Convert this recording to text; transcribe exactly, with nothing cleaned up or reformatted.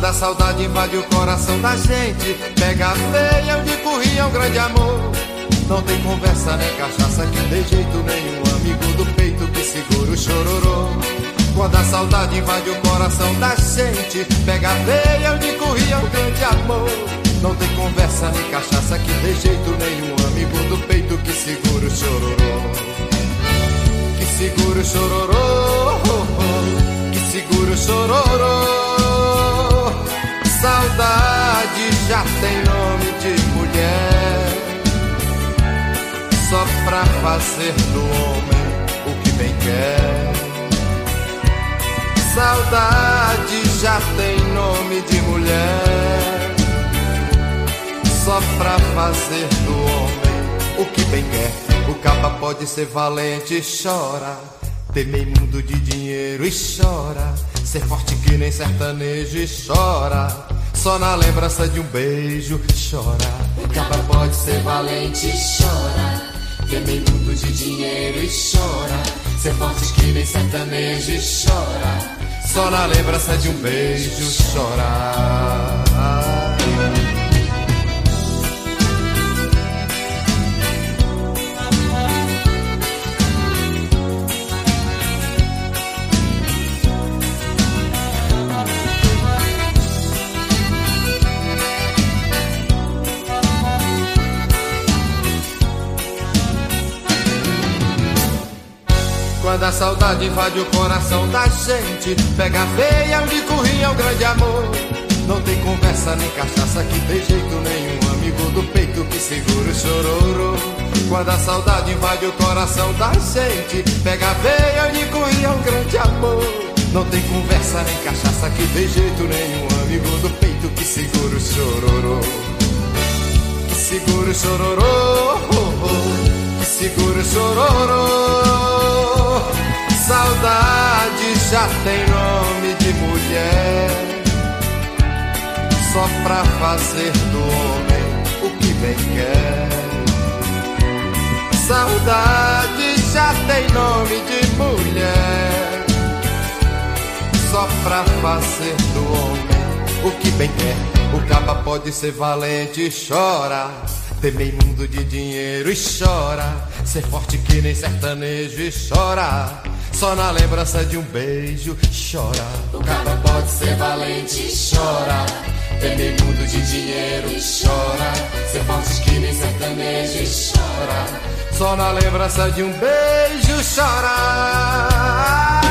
a saudade invade o coração da gente, pega a veia onde corria um grande amor. Não tem conversa nem cachaça que dê jeito nenhum, amigo do peito que segura o chororô. Quando a saudade invade o coração da gente, pega a veia onde corria um grande amor. Não tem conversa nem cachaça que dê jeito nenhum, amigo do peito que segura o chororô. Que segura o chororô, que segura o chororô. Saudade já tem nome de mulher, só pra fazer do homem o que bem quer. Saudade já tem nome de mulher, só pra fazer do homem o que bem quer. O caba pode ser valente e chora, temer mundo de dinheiro e chora, ser forte que nem sertanejo e chora, só na lembrança de um beijo chora. O caba pode ser valente e chora, temer mundo de dinheiro e chora, ser forte que nem sertanejo e chora, só na lembrança de um beijo chorar. Quando a saudade invade o coração da gente, pega a veia onde corria um grande amor. Não tem conversa nem cachaça que dê jeito nenhum, amigo do peito que segura o chororô. Quando a saudade invade o coração da gente, pega a veia onde corria um grande amor. Não tem conversa nem cachaça que dê jeito nenhum, amigo do peito que segura o chororô. Que segura o chororô, que segura o chororô. Saudade já tem nome de mulher, só pra fazer do homem o que bem quer. Saudade já tem nome de mulher, só pra fazer do homem o que bem quer. O caba pode ser valente e chora, temer mundo de dinheiro e chora, ser forte que nem sertanejo e chora, só na lembrança de um beijo chora. O caba pode ser valente e chora, temer mundo de dinheiro e chora, ser forte que nem sertanejo e chora, só na lembrança de um beijo chora.